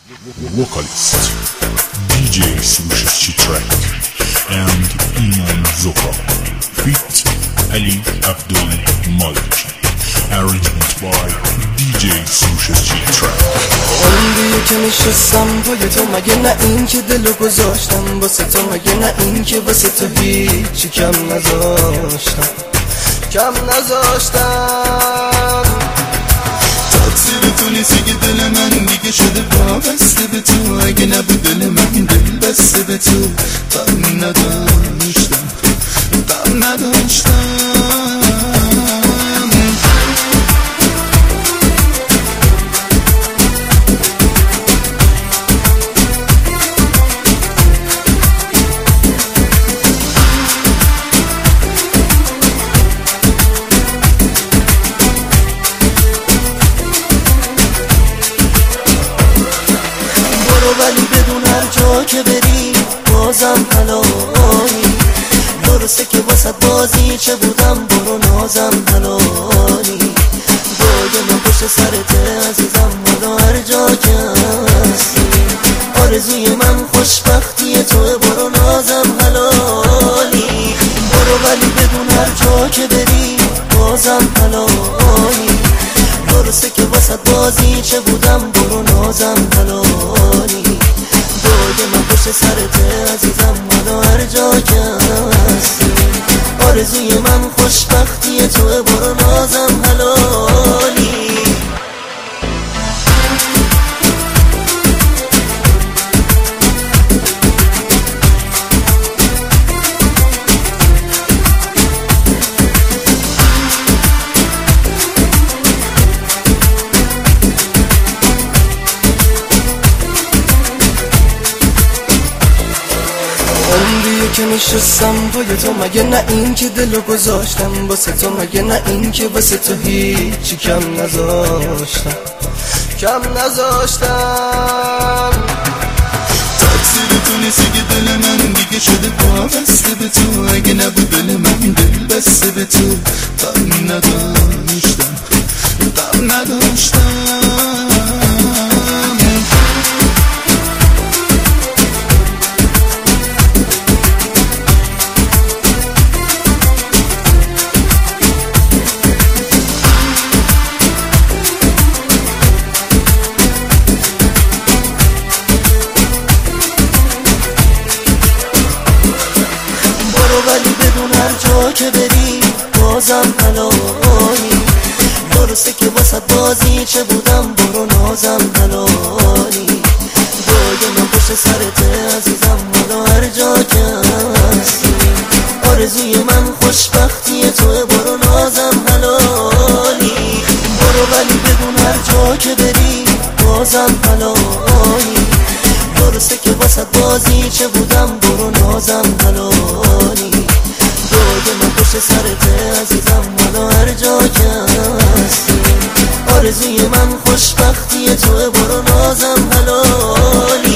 Vocalist DJ Sushi Track and Iman Zoka feat Ali Abdul Malik. Arrangement by DJ Sushi Track. عمریه که نشستم پای تو، مگه نه این که دلو گذاشتم واسه تو، مگه نه این که واسه تو هیچی کم نذاشتم تقصیر تو نیستی که دل من دیگه شده وابسته به تو، اگه نبود دل من دل بسته به تو. غم نداشتم ولی بدون هر جا که بری بازم حلالی. درسته که واسه بازی چه بودم، برو نازم حلالی. باید من پشت سرته عزیزم، حالا هر جا که هستی. آرزوی من خوشبختی توه، برو نازم حلالی. برو ولی بدون هر جا که بری بازم حلالی. درسته که واسه بازی چه بودم، برو نازم حلالی. باید من پشت سرته عزیزم، حالا هر جا که هستی. آرزوی من خوشبختی توه، برو نازم حلالی. عمریه که نشستم پای تو، مگه نه این که دلو گذاشتم واسه تو، مگه نه این که واسه تو هیچی کم نذاشتم تقصیر تو نیستی که دل من دیگه شده وابسته به تو، اگه نبود دل من دل بسته به تو. غم نداشتم ولی بدون هر جا که بری بازم حلالی. درسته که واسه بازی چه بودم، برو نازم حلالی. باید من پشت سرته عزیزم، حالا هر جا که هستی. آرزوی من خوشبختی توه، برو نازم حلالی. برو ولی بدون هر جا که بری بازم حلالی. درسته که واسه بازی چه بودم، برو نازم حلالی. باید من پشت سرته عزیزم، حالا هر جا که هستی. آرزوی من خوشبختی توه، برو نازم حلالی.